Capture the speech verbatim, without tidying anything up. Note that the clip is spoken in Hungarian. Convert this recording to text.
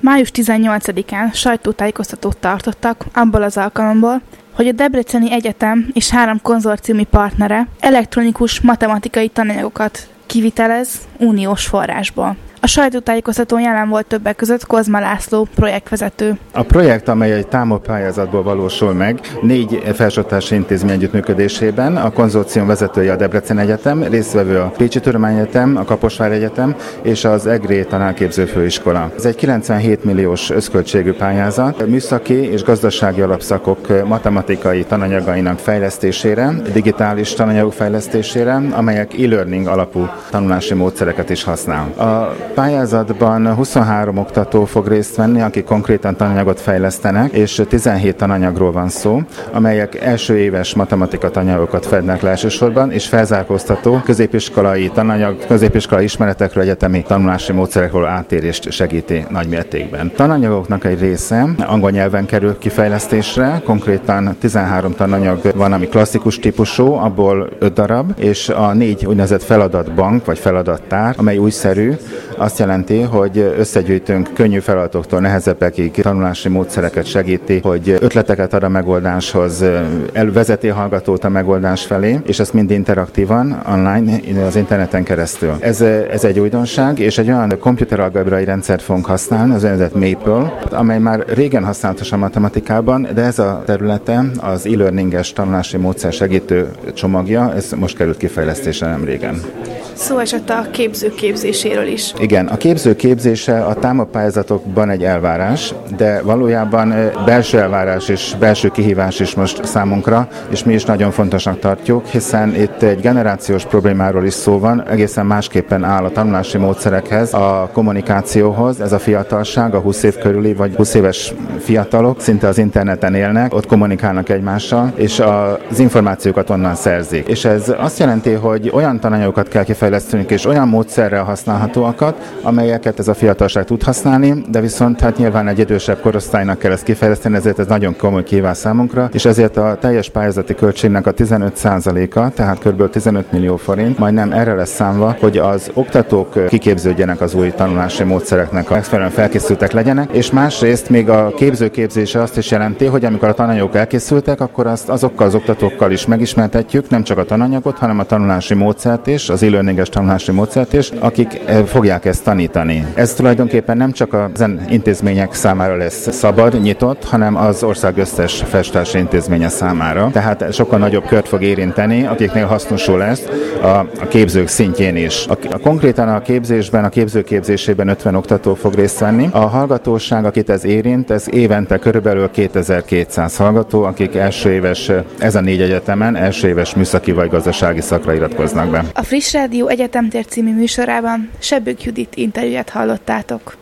május tizennyolcadikán sajtótájékoztatót tartottak abból az alkalomból, hogy a Debreceni Egyetem és három konzorciumi partnere elektronikus matematikai tananyagokat kivitelez uniós forrásból. A sajtótájékoztatón jelen volt többek között Kozma László projektvezető. A projekt, amely egy támogatási valósul meg, négy felsőoktatási intézmény együttműködésében, a konzorcium vezetője a Debreceni Egyetem, résztvevő a Pécsi Tudományegyetem, a Kaposvári Egyetem és az EGRÉ Tanárképző Főiskola. Ez egy kilencvenhét milliós összköltségű pályázat, műszaki és gazdasági alapszakok matematikai tananyagainak fejlesztésére, digitális tananyagok fejlesztésére, amelyek e-learning alapú tanulási módszereket is használ. A pályázatban huszonhárom oktató fog részt venni, akik konkrétan tananyagot fejlesztenek, és tizenhét tananyagról van szó, amelyek első éves matematika tananyagokat fednek le elsősorban, és felzárkóztató középiskolai tananyag, középiskolai ismeretekről, egyetemi tanulási módszerekről átérést segíti nagymértékben. Tananyagoknak egy része angol nyelven kerül kifejlesztésre, konkrétan tizenhárom tananyag van, ami klasszikus típusú, abból öt darab, és a négy úgynevezett feladatbank, vagy feladattár, amely újszerű, azt jelenti, hogy összegyűjtünk könnyű feladatoktól nehezebbekig tanulási módszereket, segíti, hogy ötleteket ad a megoldáshoz, elvezeti a hallgatót a megoldás felé, és ezt mind interaktívan, online, az interneten keresztül. Ez, ez egy újdonság, és egy olyan komputeralgebrai rendszert fogunk használni, az úgynevezett Maple, amely már régen használatos a matematikában, de ez a területe az e-learninges tanulási módszer segítő csomagja, ez most került kifejlesztésre nem régen. Szó esett a képzők képzéséről is. Igen, a képző képzése a támapályázatokban egy elvárás, de valójában belső elvárás és belső kihívás is most számunkra, és mi is nagyon fontosnak tartjuk, hiszen itt egy generációs problémáról is szó van, egészen másképpen áll a tanulási módszerekhez, a kommunikációhoz, ez a fiatalság, a húsz év körüli vagy húsz éves fiatalok szinte az interneten élnek, ott kommunikálnak egymással, és az információkat onnan szerzik. És ez azt jelenti, hogy olyan tananyagokat kell kifejlesztenünk, és olyan módszerrel használhatóakat, amelyeket ez a fiatalság tud használni, de viszont hát nyilván egy idősebb korosztálynak kell ezt kifejleszteni, ezért ez nagyon komoly kihívás számunkra, és ezért a teljes pályázati költségnek a tizenöt százaléka, tehát kb. tizenöt millió forint, majdnem erre lesz számva, hogy az oktatók kiképződjenek az új tanulási módszereknek, megfelelően felkészültek legyenek, és másrészt még a képzőképzése azt is jelenti, hogy amikor a tananyagok elkészültek, akkor azt azokkal az oktatókkal is megismertetjük, nem csak a tananyagot, hanem a tanulási módszert is, az e-learninges tanulási módszert is, akik fogják ezt tanítani. Ez tulajdonképpen nem csak az intézmények számára lesz szabad, nyitott, hanem az ország összes felsőoktatási intézménye számára. Tehát sokkal nagyobb kört fog érinteni, akiknél hasznosul lesz a, a képzők szintjén is. A, a, konkrétan a képzésben, a képzőképzésében ötven oktató fog részt venni. A hallgatóság, akit ez érint, ez évente körülbelül kétezer-kétszáz hallgató, akik első éves, ezen négy egyetemen első éves műszaki vagy gazdasági szakra iratkoznak be. A Friss Rádió Egyetemtér című műsorában Sebbők Judit interjúját hallottátok.